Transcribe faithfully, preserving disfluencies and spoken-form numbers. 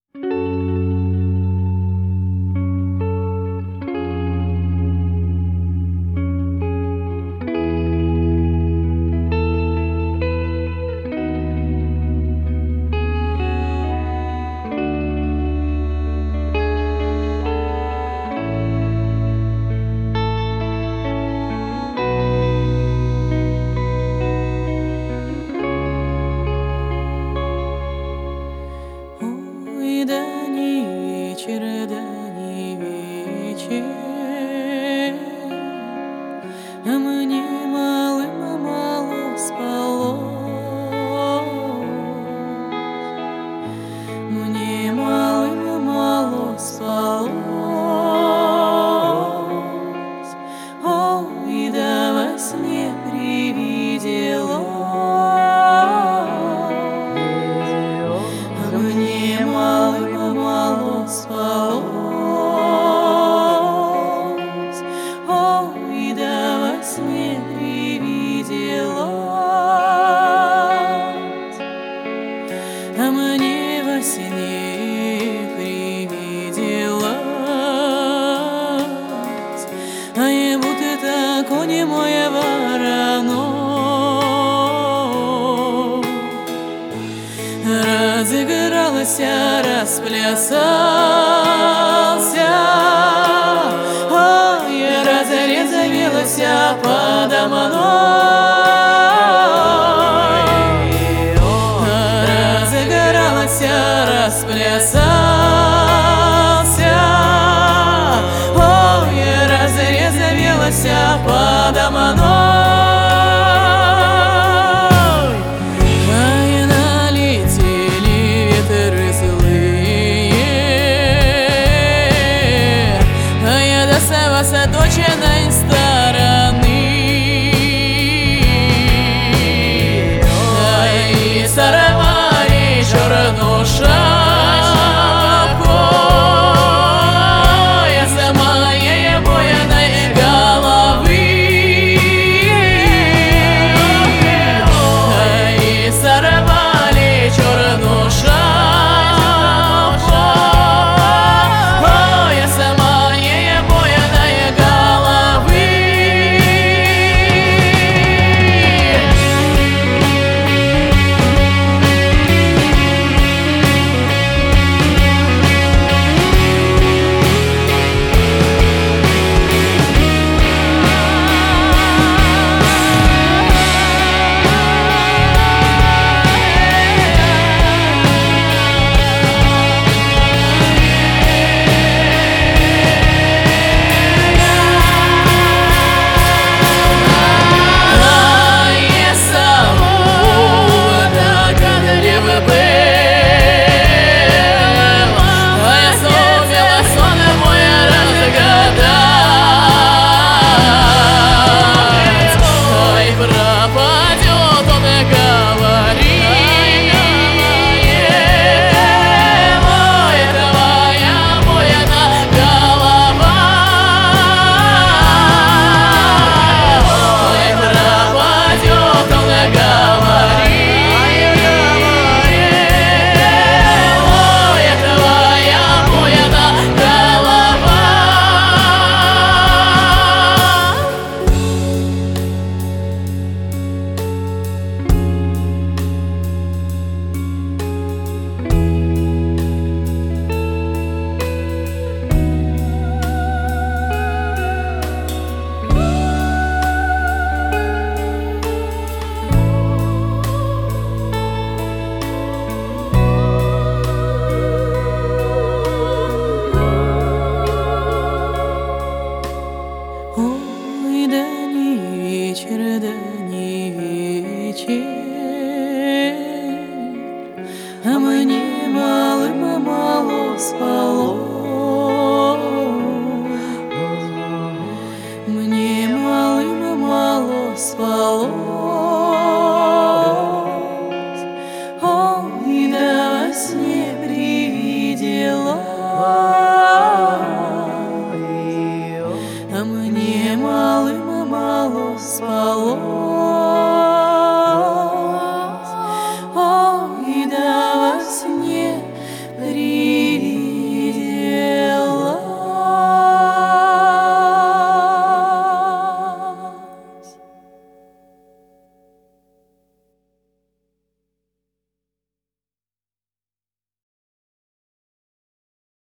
А мне малым мало спалось, мне малым мало спалось. Ой, да во сне привиделось, а мне малым мало спалось. Ой, да во сне привиделось, а мне во сне привиделось, а я будто тако немое вороно, разыгралась, расплясался, ой, разрезавелась подо мной, разыгралась, расплясался, ой, разрезавелась подо мной. С дочиной стороны, и сорвали черную шапку с моей буйной головы, и сорвали черную шапку. Вечер, да не вечер, а мне малым мало спалось.